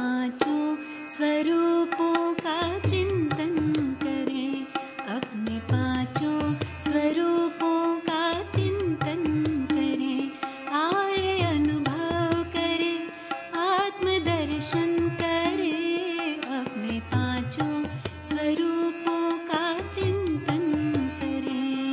पांचों स्वरूपों का चिंतन करें, अपने पांचों स्वरूपों का चिंतन करें, आए अनुभव करें, आत्मदर्शन करें, अपने पांचों स्वरूपों का चिंतन करें।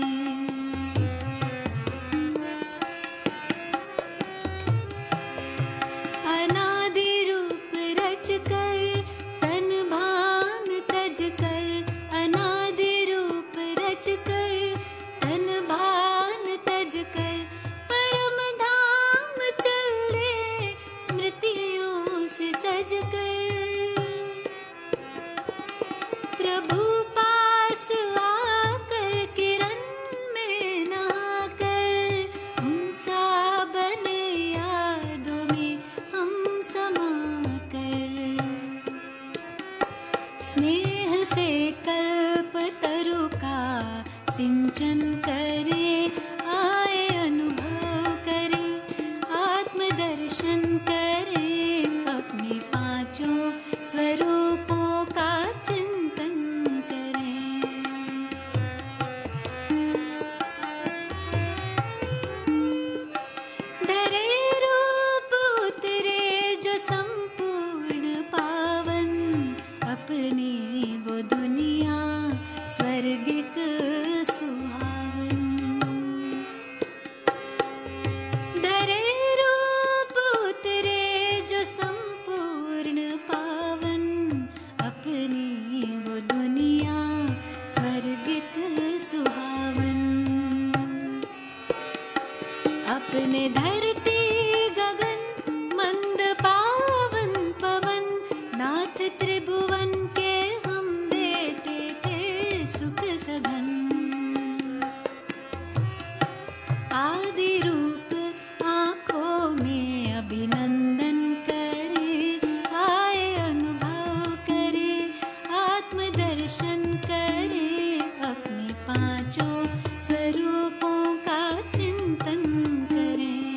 अनादि रूप रच कर तन भान तज कर, अनादि रूप रच कर तन भान तज कर, परम धाम चल दे स्मृतियों से सज कर। प्रभु पास आकर किरण में नहाकर, हम सा बने यादों में हम समा कर। स्नेह से कल्प तरु का सिंचन करें, आए अनुभव करें, आत्मदर्शन करें, अपने पांचों स्वरूपों का चिंतन करें। धरे रूप उतरे जो संपूर्ण पावन, अपनी वो दुनिया स्वर्गिक सुहावन। धरे रूप उतरे जो संपूर्ण पावन, अपनी वो दुनिया स्वर्गिक सुहावन। अपने धरती गगन मंद पावन पवन, नाथ त्रिभुवन के हम देते थे सुख सघन। आदि रूप आँखों में अभिनंदन करे, आए अनुभव करे, आत्मदर्शन करे, अपने पांचों स्वरूपों का चिंतन करें।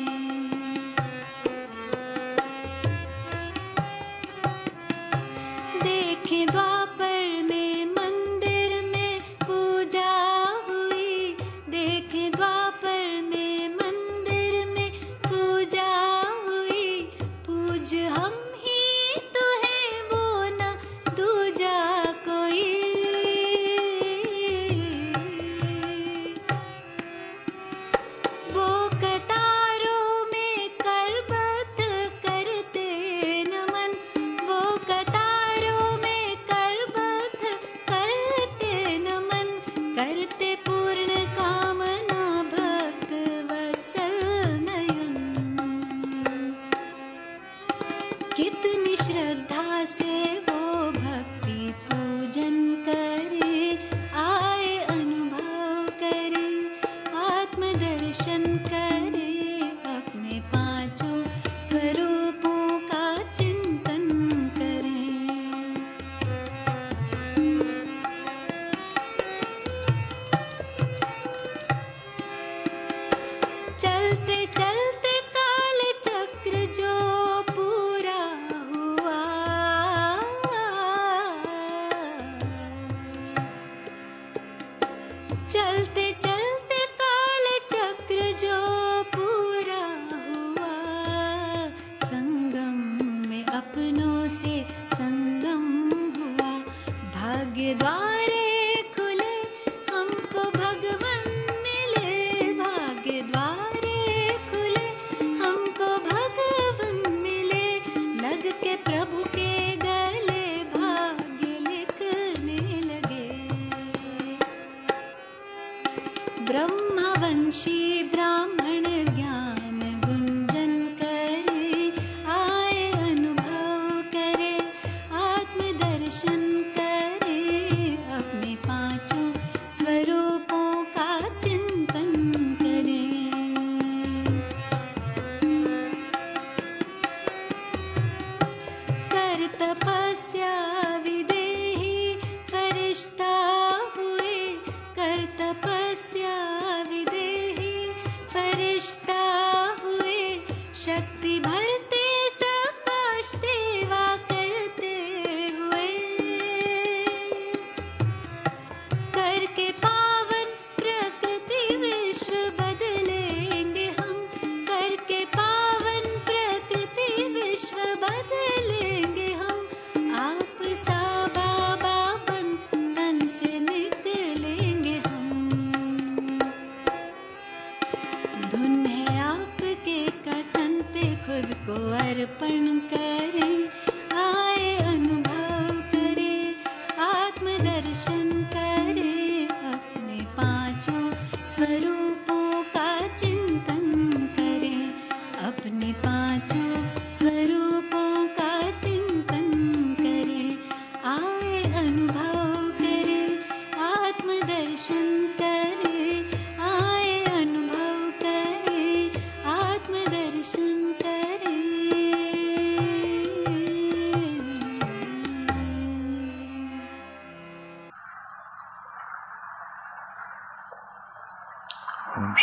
देखें द्वापर में मंदिर में पूजा हुई, देखें द्वापर में मंदिर में पूजा हुई, पूज हम ही तो हैं वो न दूजा कोई। वो कतारों में करबद्ध करते नमन, वो कतारों में करबद्ध करते नमन, करते पूर्ण कामना भक्त वत्सल नयन। कितनी श्रद्धा से वो भक्ति पूजन करे, आए अनुभव करे, आत्मदर्शन करे, अपने पांचों स्वरूपों का चिंतन करें। चलते चलते काल चक्र जो पूरा हुआ, चलते चलते काल चक्र जो पूरा हुआ, संगम में अपनों से संगम हुआ। भाग्य द्वारे खुले हमको भगवन मिले, भाग्य द्वारे खुले हमको भगवन मिले, लग के प्रभु के गले भाग्य लिखने लगे। ब्रह्मवंशी ब्राह्मण ज्ञान गुंजन करे, आए अनुभव करे, आत्मदर्शन करे, अपने पांचों स्वरूपों का चिंतन करें। कर तपस्या विदेही फरिश्ता हुए, कर तपस्या विदेही फरिश्ता हुए, शक्ति भरते सब सेवा कर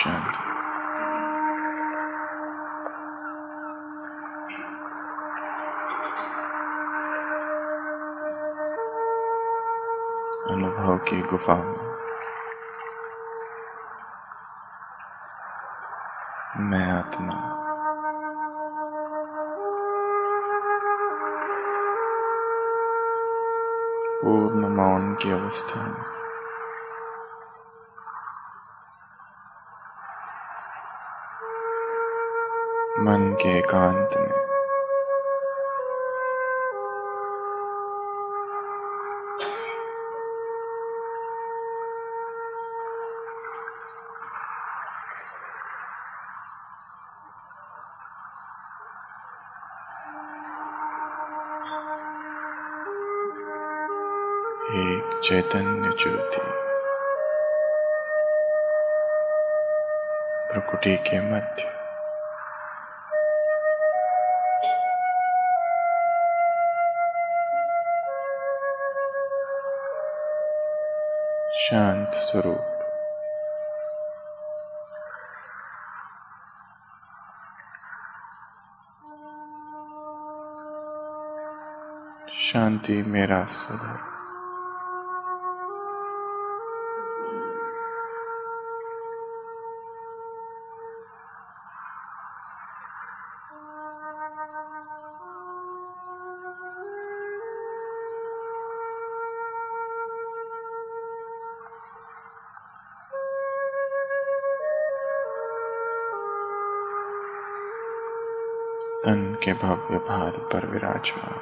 शांति। अनुभव की गुफा में मैं आत्मा पूर्ण मौन की अवस्था में मन के एकांत में एक चैतन्य ज्योति प्रकृति के मध्य शांत स्वरूप शांति मेरा स्वधर्म। तन के भव्य भार पर विराजमान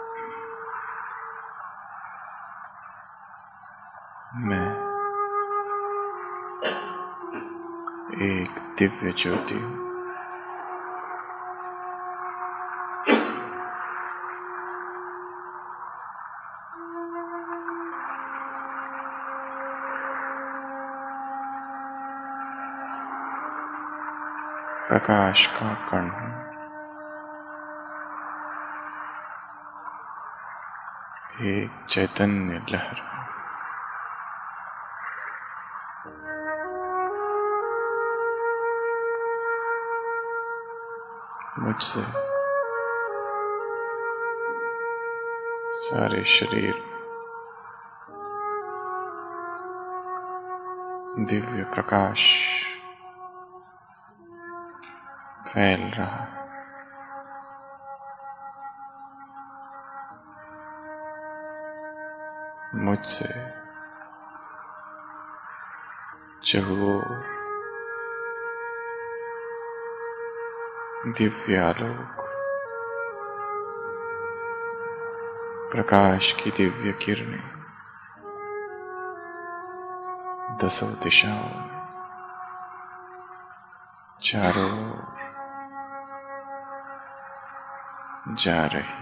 मैं एक दिव्य ज्योति हूँ। प्रकाश का कण हूँ। एक चैतन्य लहर हूँ। मुझसे सारे शरीर दिव्य प्रकाश फैल रहा है। मुझसे चहुओर दिव्य आलोक प्रकाश की दिव्य किरणें दसों दिशाओं में चारों ओर जा रही।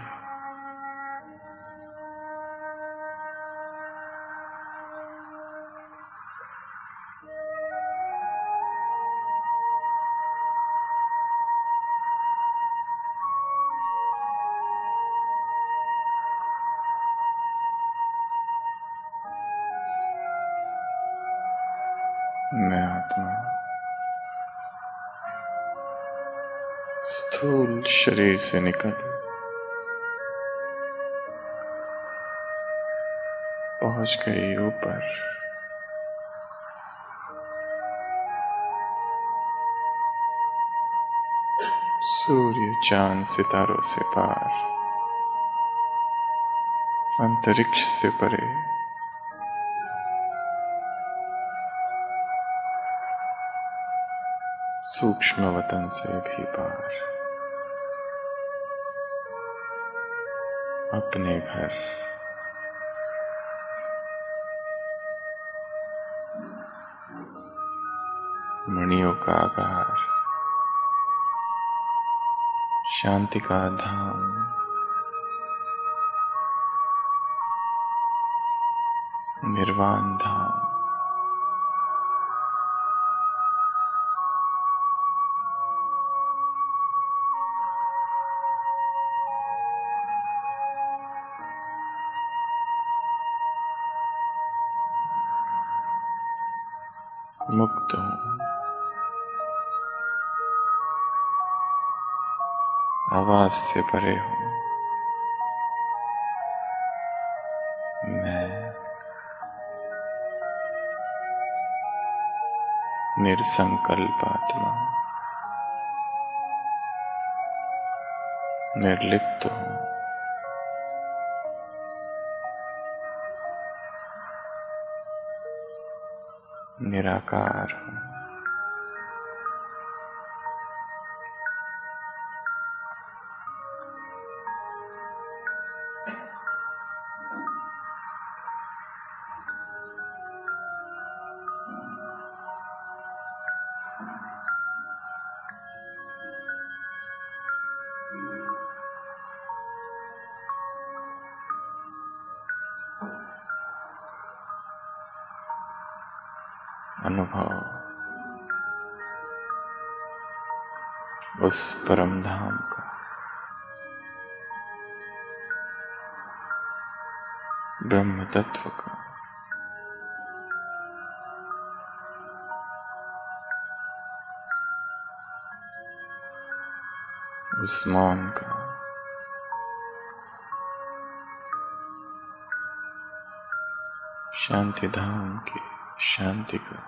मैं आत्मा स्थूल शरीर से निकल पहुंच गई ऊपर। सूर्य चांद सितारों से पार अंतरिक्ष से परे सूक्ष्म वतन से भी पार अपने घर मणियों का आकार शांति का धाम निर्वाण धाम मुक्त हूं। आवाज से परे हूं। मैं निर्संकल्प आत्मा निर्लिप्त हूं। निराकार हूं। अनुभव उस परम धाम का, ब्रह्म तत्व का, उस मौन का, शांति धाम की शांति का,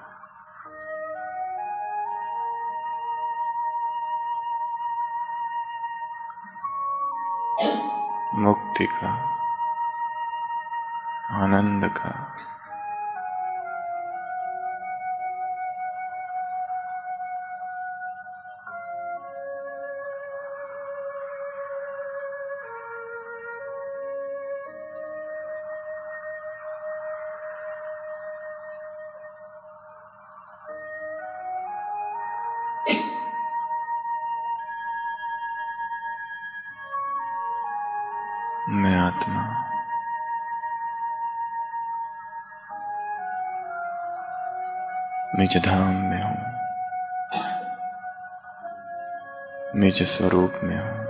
मुक्ति का, आनंद का, मैं आत्मा निज धाम में हूं, निज स्वरूप में हूं,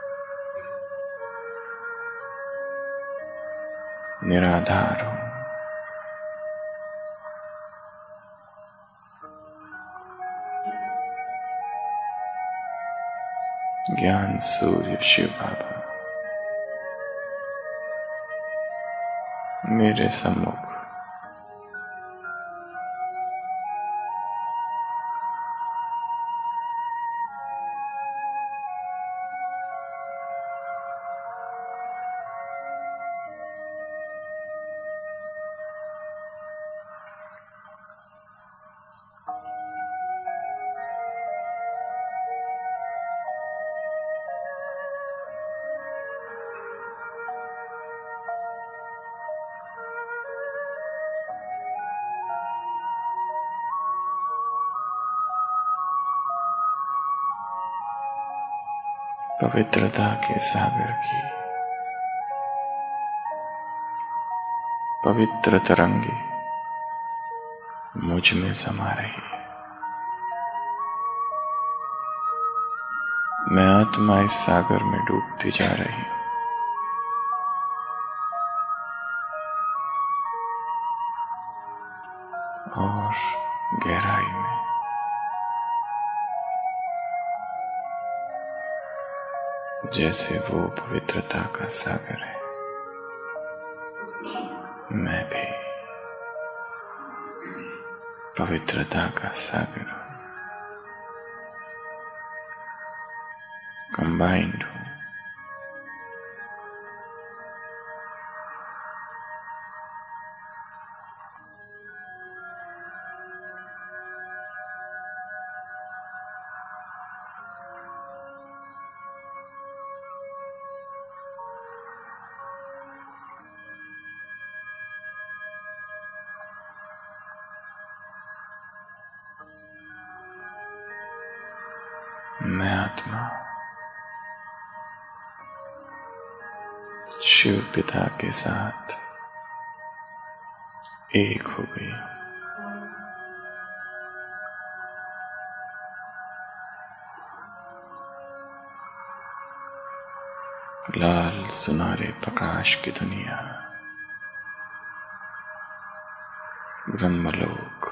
निराधार हूं। ज्ञान सूर्य शिव बाबा मेरे सम्मुख पवित्रता के सागर की पवित्र तरंगे मुझ में समा रही है। मैं आत्मा इस सागर में डूबती जा रही हूं। और गहराई में जैसे वो पवित्रता का सागर है, मैं भी पवित्रता का सागर हूं, कंबाइंड हूं। मैं आत्मा शिव पिता के साथ एक हो गई। लाल सुनहरे प्रकाश की दुनिया, ब्रह्मलोक,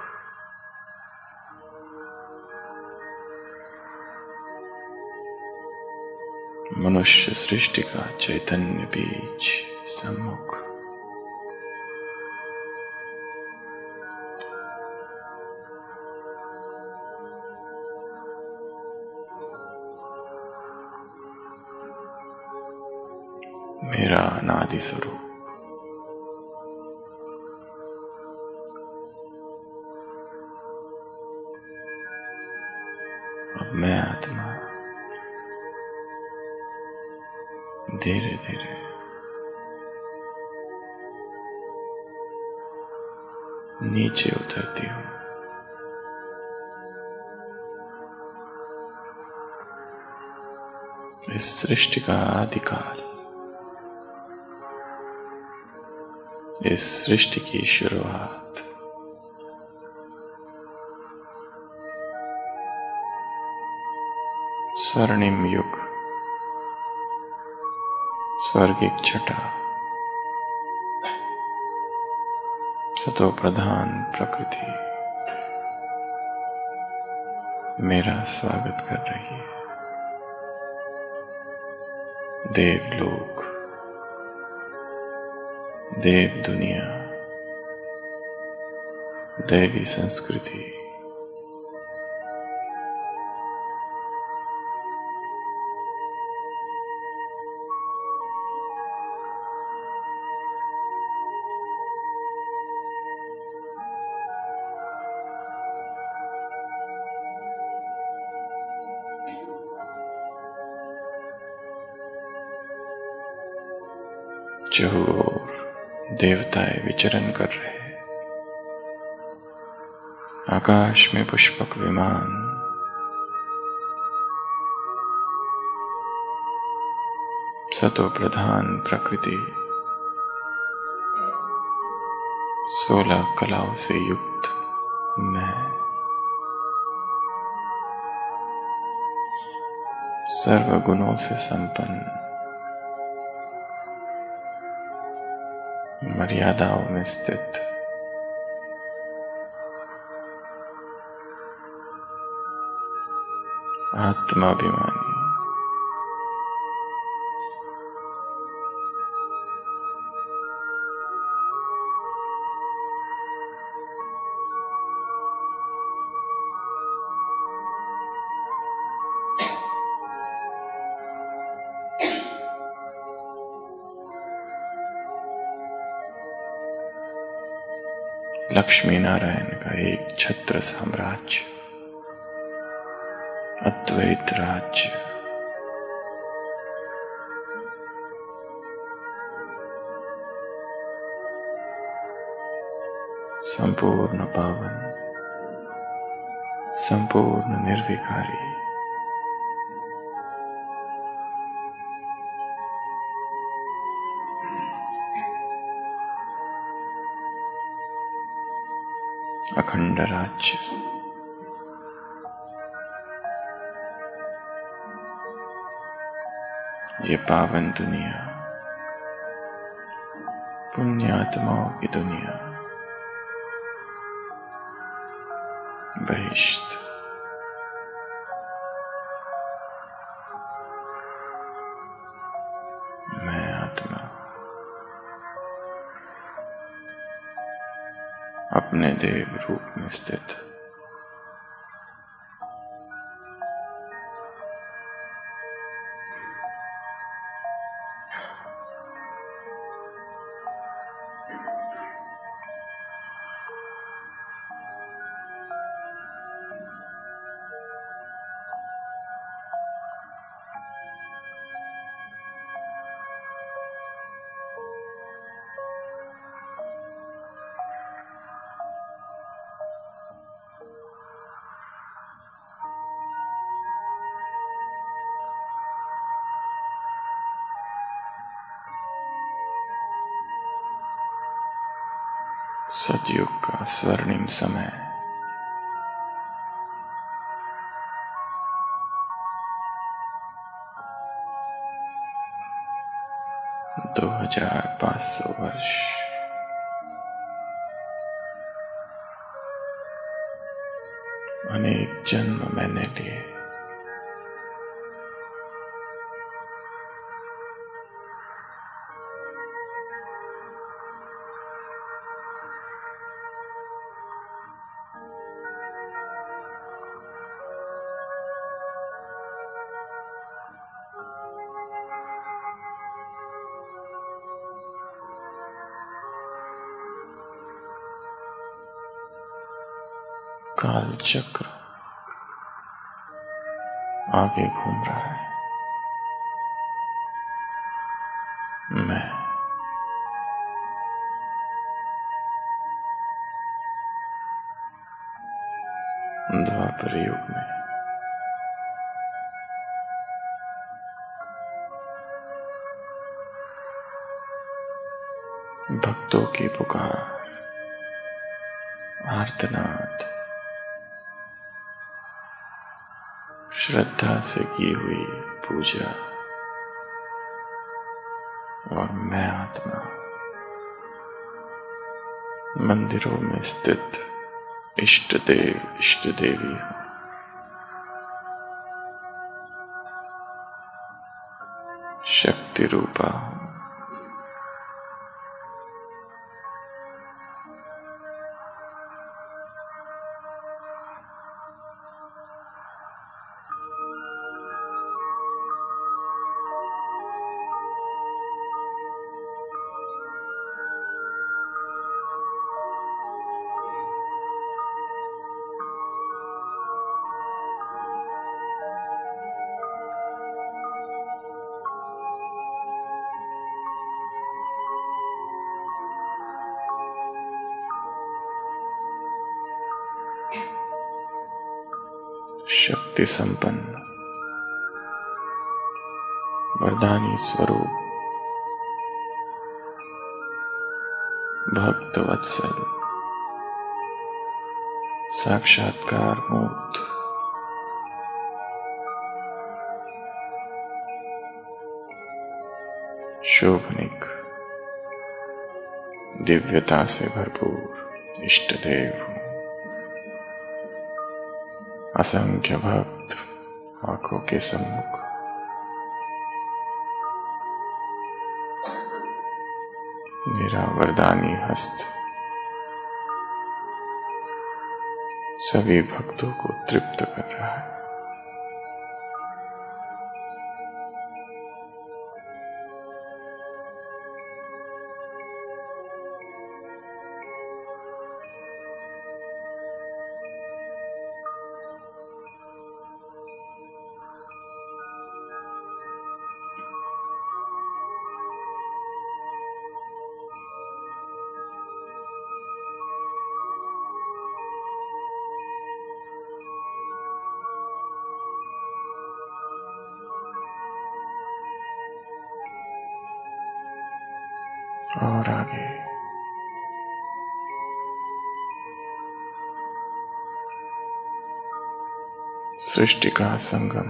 मनुष्य सृष्टि का चैतन्य बीज सम्मुख। मेरा अनादि स्वरूप। अब मैं आत्मा धीरे धीरे नीचे उतरती हूं। इस सृष्टि का आदिकाल, इस सृष्टि की शुरुआत स्वर्णिम युग, स्वर्गिक छटा, सतो प्रधान प्रकृति मेरा स्वागत कर रही है। देवलोक, देव दुनिया, दैवी संस्कृति, चहुओर देवताएं विचरण कर रहे हैं। आकाश में पुष्पक विमान, सतो प्रधान प्रकृति 16 कलाओं से युक्त मैं, सर्व गुणों से संपन्न, मर्यादाओं में स्थित, आत्माभिमानी, लक्ष्मी नारायण का एक छत्र साम्राज्य, अद्वैत राज्य, संपूर्ण पावन, संपूर्ण निर्विकारी, अखंड राज्य, ये पावन दुनिया, पुण्यात्माओं की दुनिया, बहिष्ठ, मैं आत्मा अपने देव रूप में स्थित, सतयुग का स्वर्णिम समय, दो 2500 वर्ष, अनेक जन्म मैंने लिए, काल चक्र आगे घूम रहा है। मैं द्वापर युग में भक्तों की पुकार, आर्तनाद, श्रद्धा से की हुई पूजा और मैं आत्मा मंदिरों में स्थित इष्ट देव इष्ट देवी हूं। शक्ति रूपा हूं। शक्ति संपन्न वरदानी स्वरूप भक्त वत्सल साक्षात्कार मूर्त शोभनिक दिव्यता से भरपूर इष्ट देव हूं। असंख्य भक्त आंखों के सम्मुख मेरा वरदानी हस्त सभी भक्तों को तृप्त कर रहा है। और आगे सृष्टि का संगम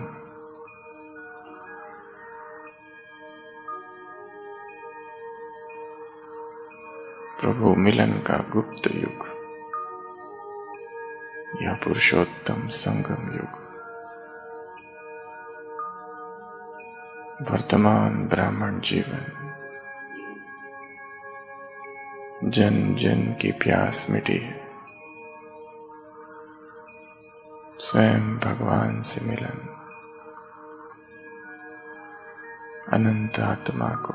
प्रभु मिलन का गुप्त युग या पुरुषोत्तम संगम युग वर्तमान ब्राह्मण जीवन जन जन की प्यास मिटी है। स्वयं भगवान से मिलन अनंत आत्मा को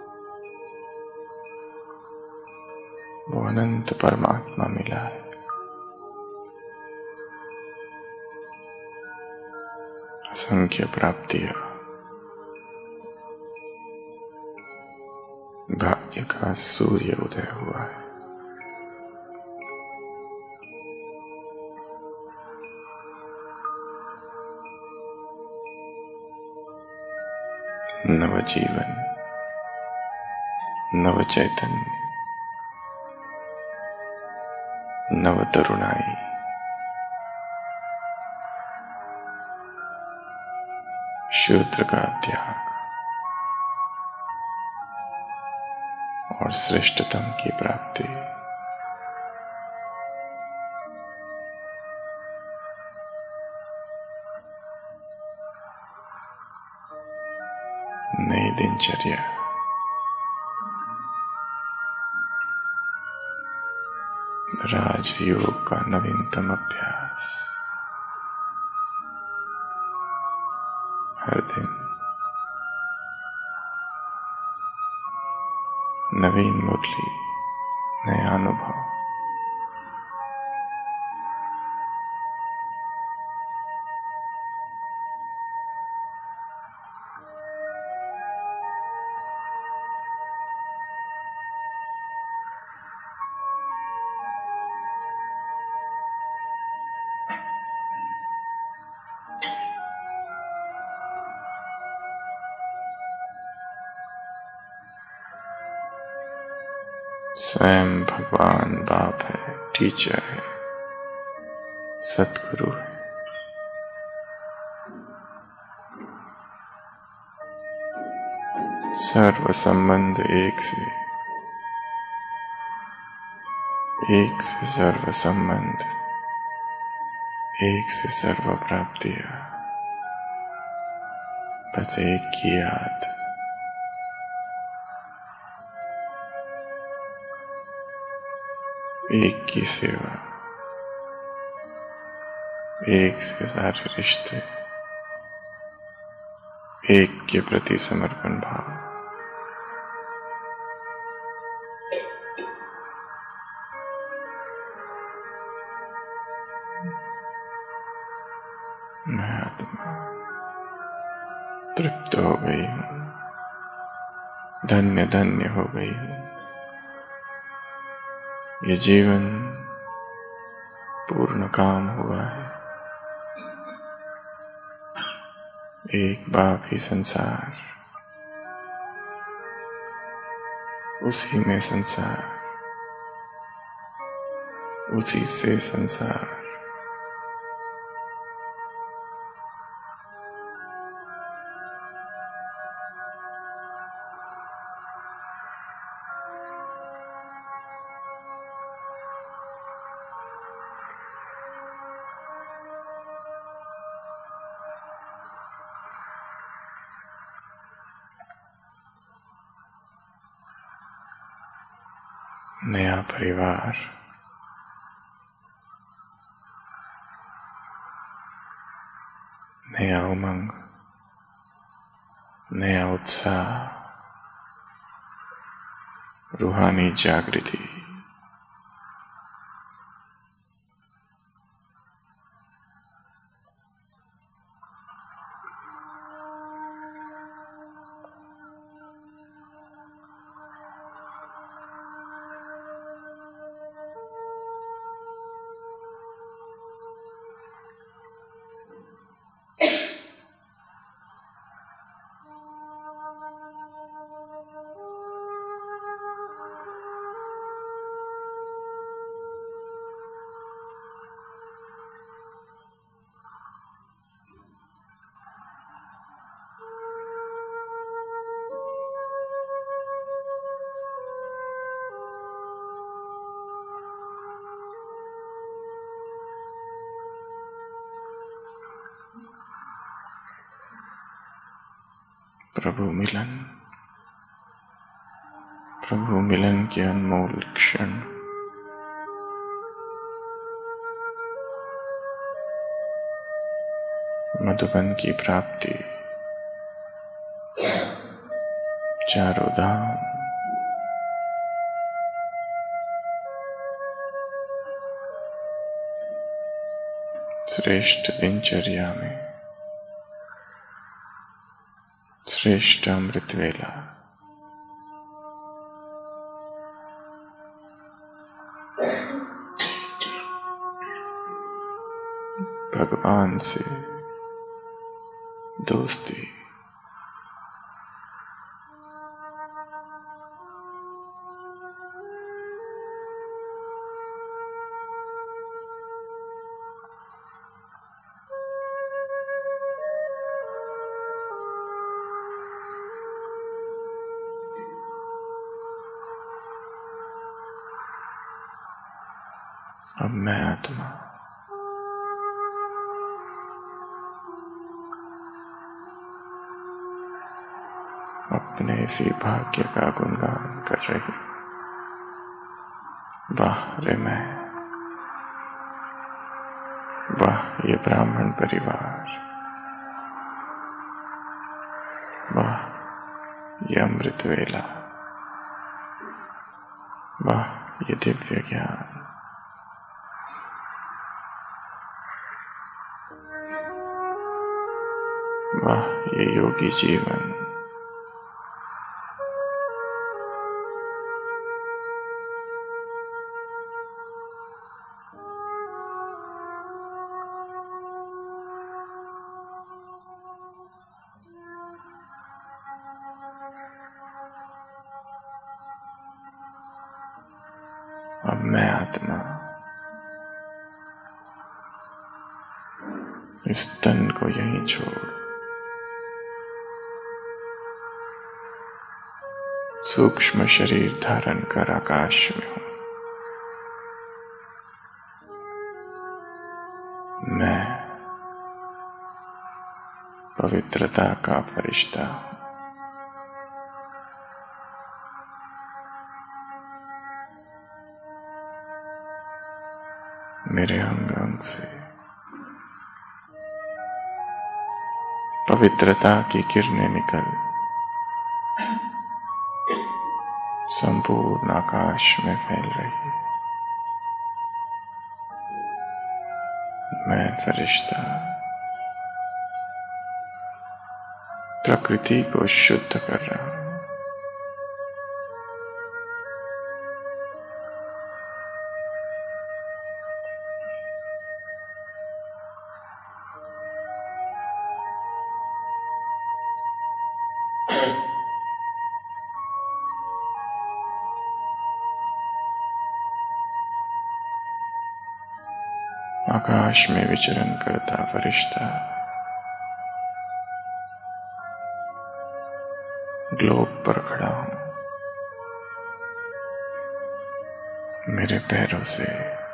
वो अनंत परमात्मा मिला है। असंख्य प्राप्तियां भाग्य का सूर्य उदय हुआ है। नव जीवन, नव चैतन्य, नव तरुणाई, शूद्र का त्याग और श्रेष्ठतम की प्राप्ति। नई दिनचर्या, राजयोग का नवीनतम अभ्यास। हर दिन नवीन मुरली, नया अनुभव। स्वयं भगवान बाप है, टीचर है, सतगुरु है। सर्व संबंध एक से सर्व संबंध, एक से सर्व प्राप्तियां, बस एक की याद। एक की सेवा, एक से सारे रिश्ते, एक के प्रति समर्पण भाव। मैं आत्मा तृप्त हो गई हूं, धन्य धन्य हो गई हूं। ये जीवन पूर्ण काम हुआ है। एक बाप ही संसार, उसी में संसार, उसी से संसार। नया परिवार, नया उमंग, नया उत्साह, रूहानी जागृति। प्रभु मिलन के अनमोल क्षण। मधुबन की प्राप्ति, चारों धाम, श्रेष्ठ दिनचर्या में श्रेष्ठ अमृत वेला। भगवान से दोस्ती, अब मैं आत्मा अपने इसी भाग्य का गुणगान कर रही। वाह रे मैं, वाह ये ब्राह्मण परिवार, वाह ये अमृत वेला, वाह ये दिव्य ज्ञान, वाह ये योगी जीवन। अब मैं आत्मा इस तन को यहीं छोड़ सूक्ष्म शरीर धारण कर आकाश में हूं। मैं पवित्रता का फरिश्ता हूं। मेरे अंग अंग से पवित्रता की किरणें निकल संपूर्ण आकाश में फैल रही है। मैं फरिश्ता प्रकृति को शुद्ध कर रहा हूं। आकाश में विचरण करता फरिश्ता ग्लोब पर खड़ा हूं। मेरे पैरों से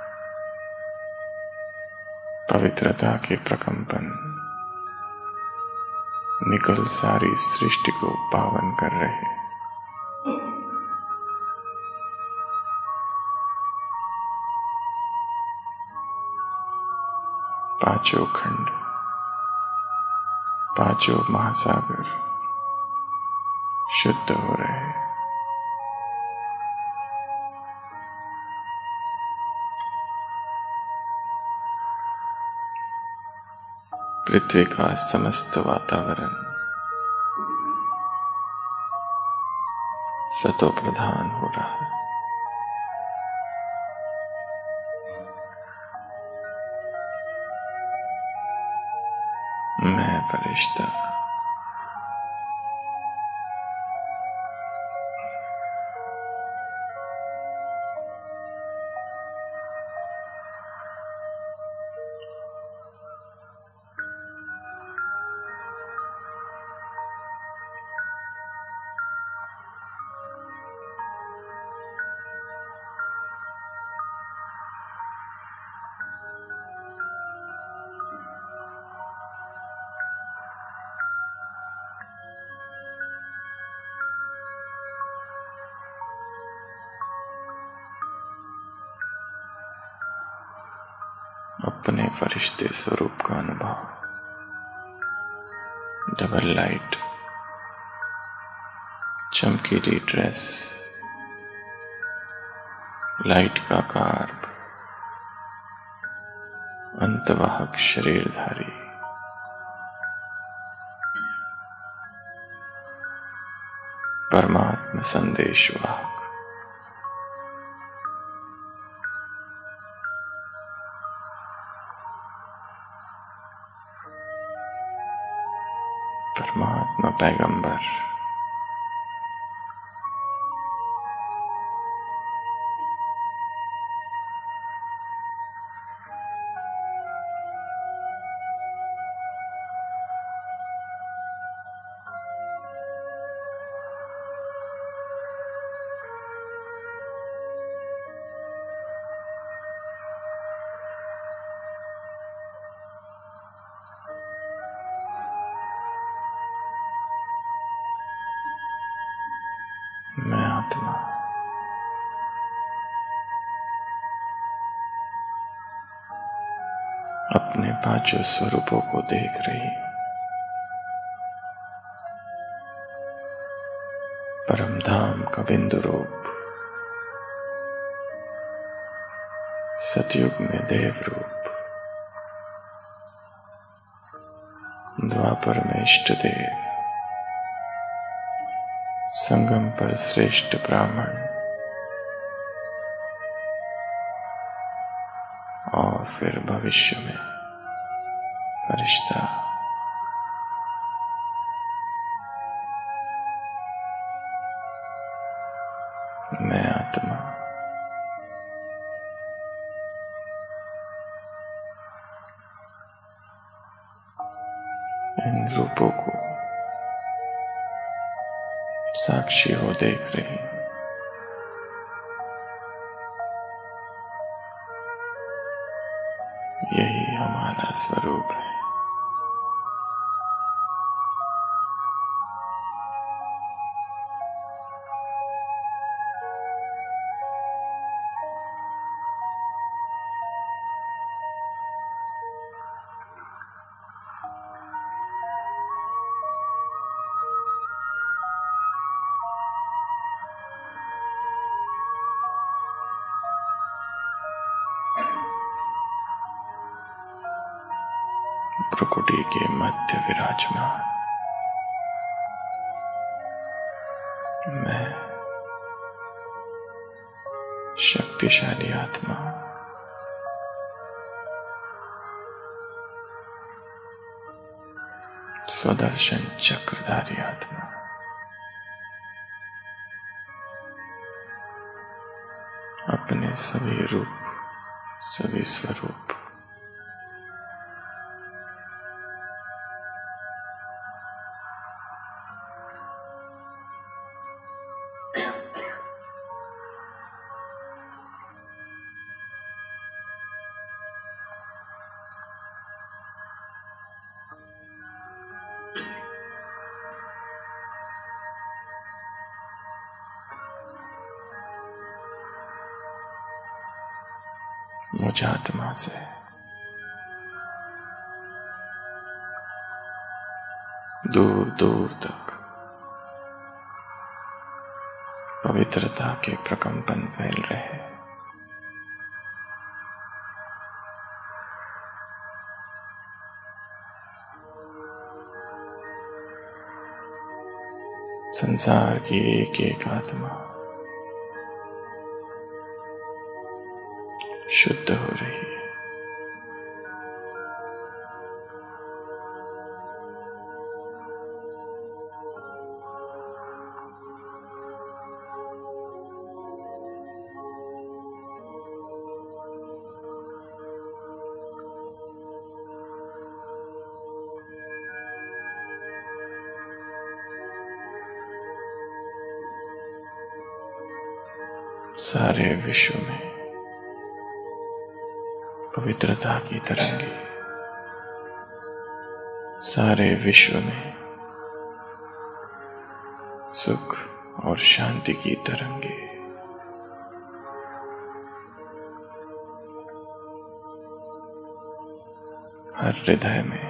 पवित्रता के प्रकंपन निकल सारी सृष्टि को पावन कर रहे। पांचों खंड, पांचों महासागर शुद्ध हो रहे। पृथ्वी का समस्त वातावरण सतो प्रधान हो रहा है। मैं फरिश्ता अपने फरिश्ते स्वरूप का अनुभव। डबल लाइट, चमकीली ड्रेस, लाइट का कार्ब, अंतवाहक शरीरधारी, परमात्मा संदेशवाहक। परमात्मा पैगंबर, मैं आत्मा अपने पांचों स्वरूपों को देख रही। परम धाम का बिंदु रूप, सतयुग में देव रूप, द्वापर में इष्ट देव, संगम पर श्रेष्ठ ब्राह्मण और फिर भविष्य में फरिश्ता। मैं आत्मा इन रूपों को साक्षी हो देख रही हूं। यही हमारा स्वरूप है। प्रकृति के मध्य विराजमान मैं शक्तिशाली आत्मा, स्वदर्शन चक्रधारी आत्मा, अपने सभी रूप, सभी स्वरूप मुझ आत्मा से दूर दूर तक पवित्रता के प्रकंपन फैल रहे। संसार की एक एक आत्मा शुद्ध हो रही है। सारे विश्व में पवित्रता की तरंगे, सारे विश्व में सुख और शांति की तरंगे, हर हृदय में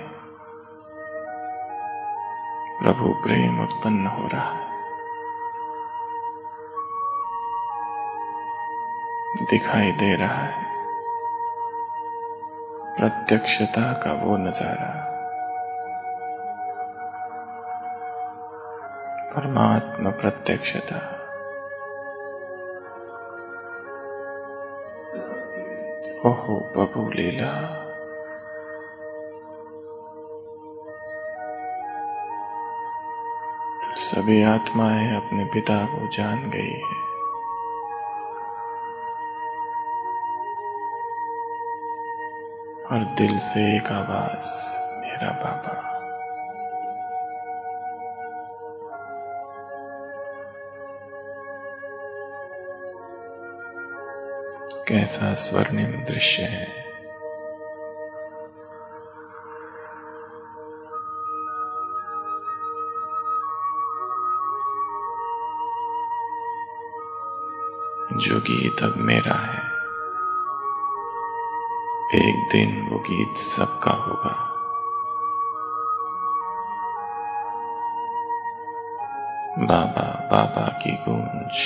प्रभु प्रेम उत्पन्न हो रहा है। दिखाई दे रहा है प्रत्यक्षता का वो नजारा, परमात्मा प्रत्यक्षता। ओहो प्रभु लीला, सभी आत्माएं अपने पिता को जान गई है। और दिल से एक आवाज, मेरा बाबा। कैसा स्वर्णिम दृश्य है। जो गीत अब मेरा है, एक दिन वो गीत सबका होगा। बाबा बाबा की गूंज,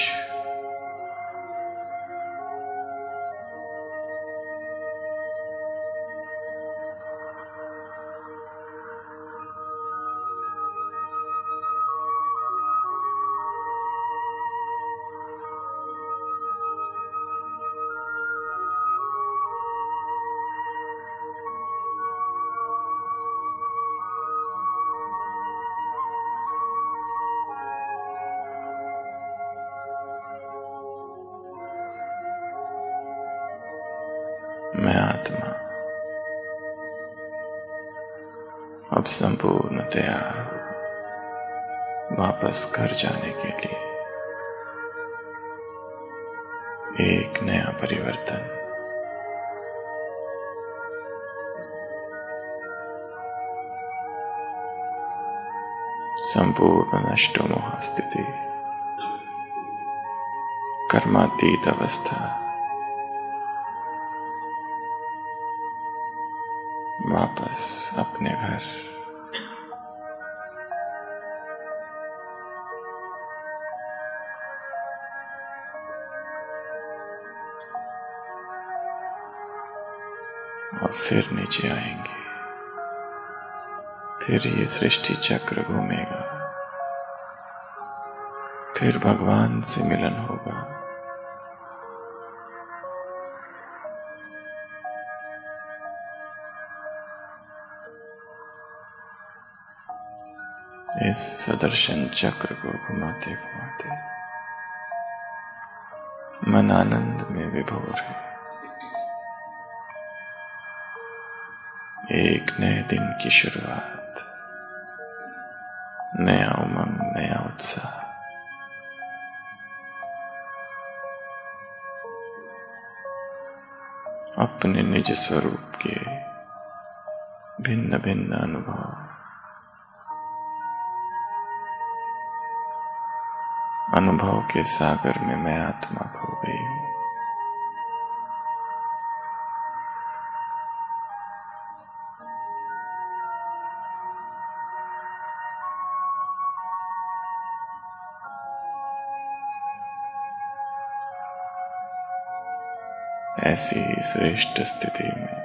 मैं आत्मा अब संपूर्णतया वापस घर जाने के लिए एक नया परिवर्तन, संपूर्ण नष्टोमोह स्थिति, कर्मातीत अवस्था, वापस अपने घर। और फिर नीचे आएंगे, फिर ये सृष्टि चक्र घूमेगा, फिर भगवान से मिलन होगा। इस सदर्शन चक्र को घुमाते घुमाते मन आनंद में विभोर है। एक नए दिन की शुरुआत, नया उमंग, नया उत्साह। अपने निज स्वरूप के भिन्न भिन्न अनुभव, अनुभव के सागर में मैं आत्मा खो गई हूं। ऐसी श्रेष्ठ स्थिति में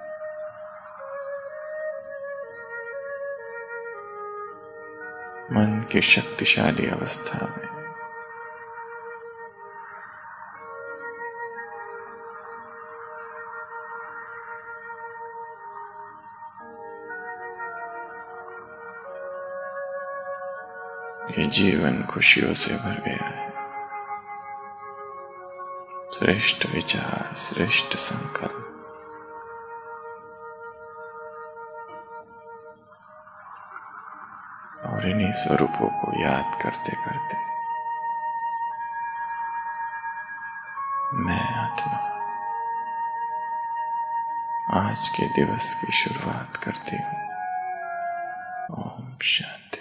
मन की शक्तिशाली अवस्था में ये जीवन खुशियों से भर गया है। श्रेष्ठ विचार, श्रेष्ठ संकल्प, और इन्हीं स्वरूपों को याद करते करते मैं आत्मा आज के दिवस की शुरुआत करती हूं। ओम शांति।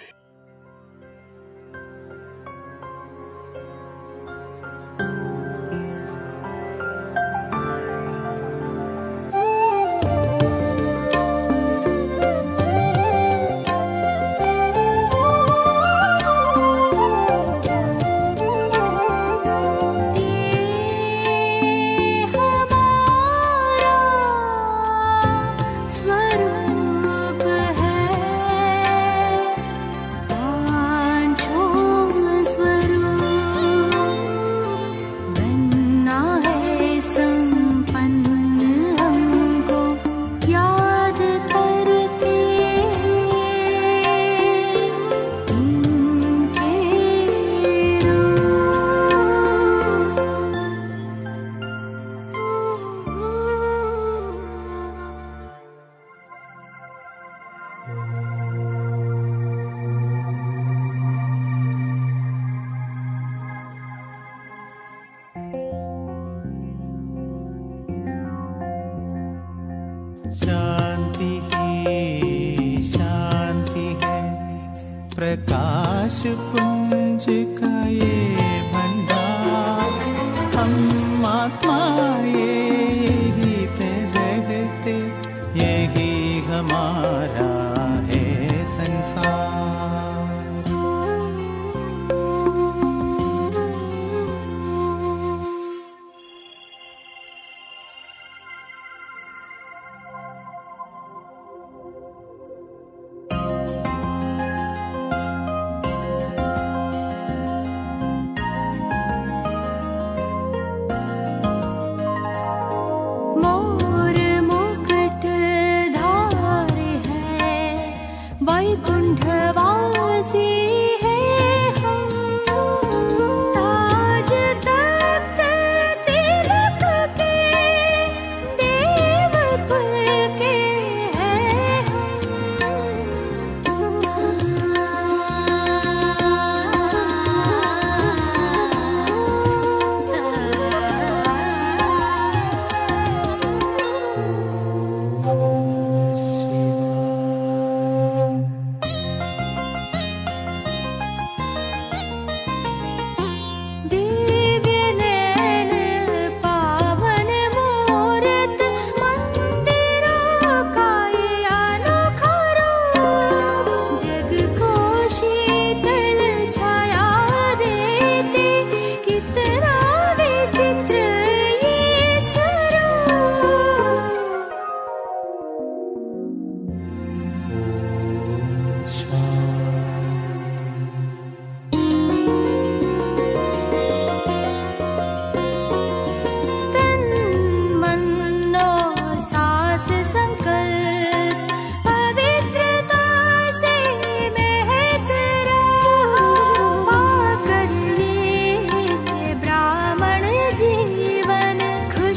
शांति ही शांति है, प्रकाश पुंज का ये भंडार। हम आत्मा यही पे रहते, यही हमारा है संसार।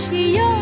खुशियों